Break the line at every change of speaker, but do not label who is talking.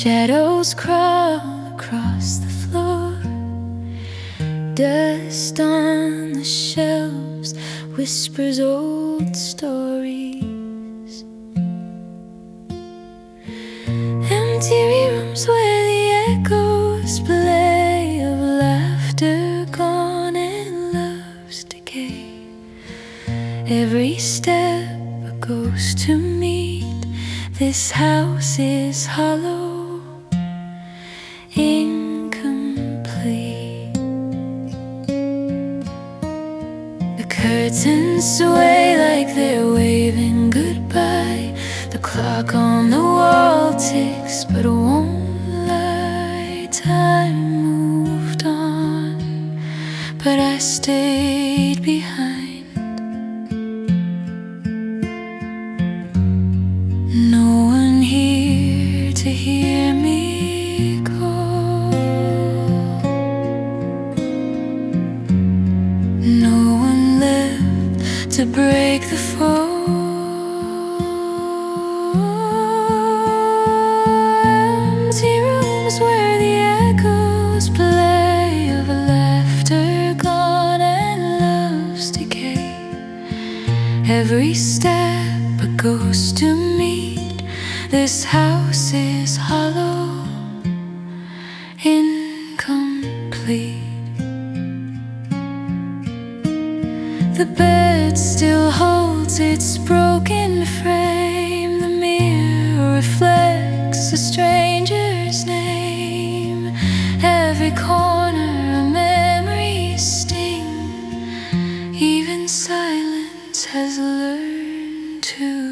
Shadows crawl across the floor, dust on the shelves whispers old stories. Empty rooms where the echoes play of laughter gone and love's decay. Every step a ghost to meet. This house is hollow, incomplete. The curtains sway like they're waving goodbye. The clock on the wall ticks but won't lie. Time moved on, but I stayed behind. No one here to hear me call. No one left to break the fall. Empty rooms where the echoes play of laughter gone and love's decay. Every step a ghost to meet. This house is hollow, incomplete. The bed still holds its broken frame. The mirror reflects a stranger's name. Every corner a memory's sting. Even silence has learned to